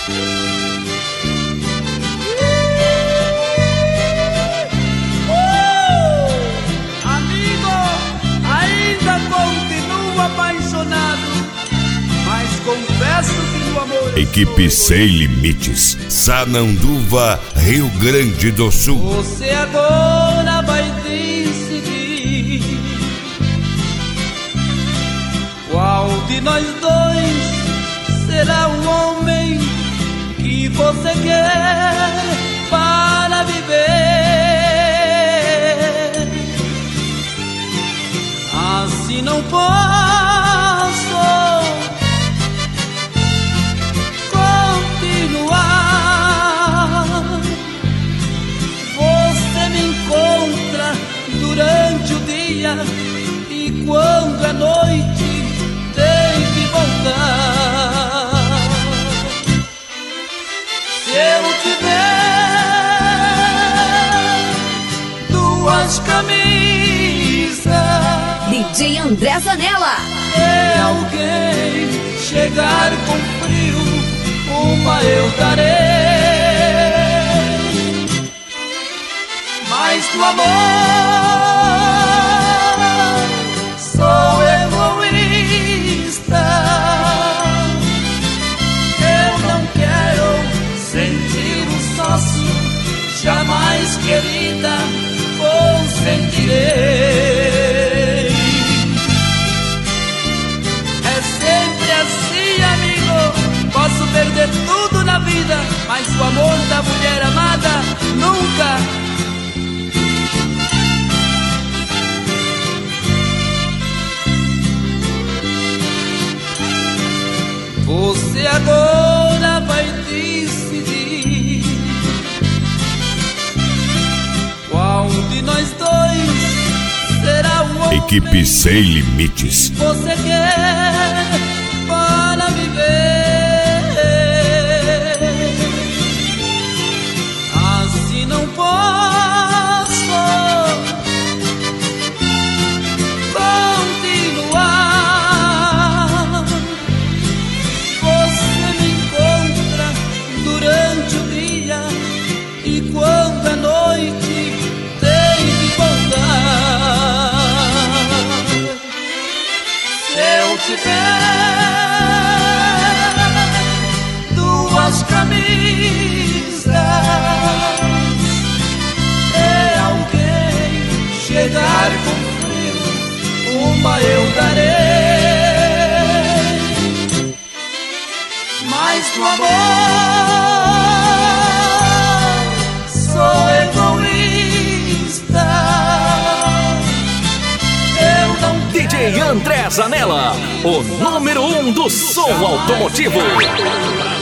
Amigo, ainda continuo apaixonado, mas confesso que no amor... Equipe Sem Limites, Sananduva, Rio Grande do Sul. Você agora vai decidir qual de nós dois será o homem que você quer para viver. Assim não posso continuar. Você me encontra durante o dia e quando é noite tem que voltar. Se eu tiver duas camisas, DJ André Zanella. se alguém chegar com frio, uma eu darei. Mas do amor sou egoísta. Eu não quero sentir um sócio, jamais, querida, consentirei. É sempre assim, amigo. Posso perder tudo na vida, mas o amor da mulher amada nunca. Você agora vai decidir qual de nós dois será o homem Equipe Sem Limites. que você quer para viver. Assim não posso continuar. Você me encontra durante o dia e quando é noite tem que voltar. Se eu tiver duas camisas, se alguém chegar com frio, uma eu darei. Mas do amor sou egoísta. Eu não DJ André Zanella, o número 1 do som automotivo.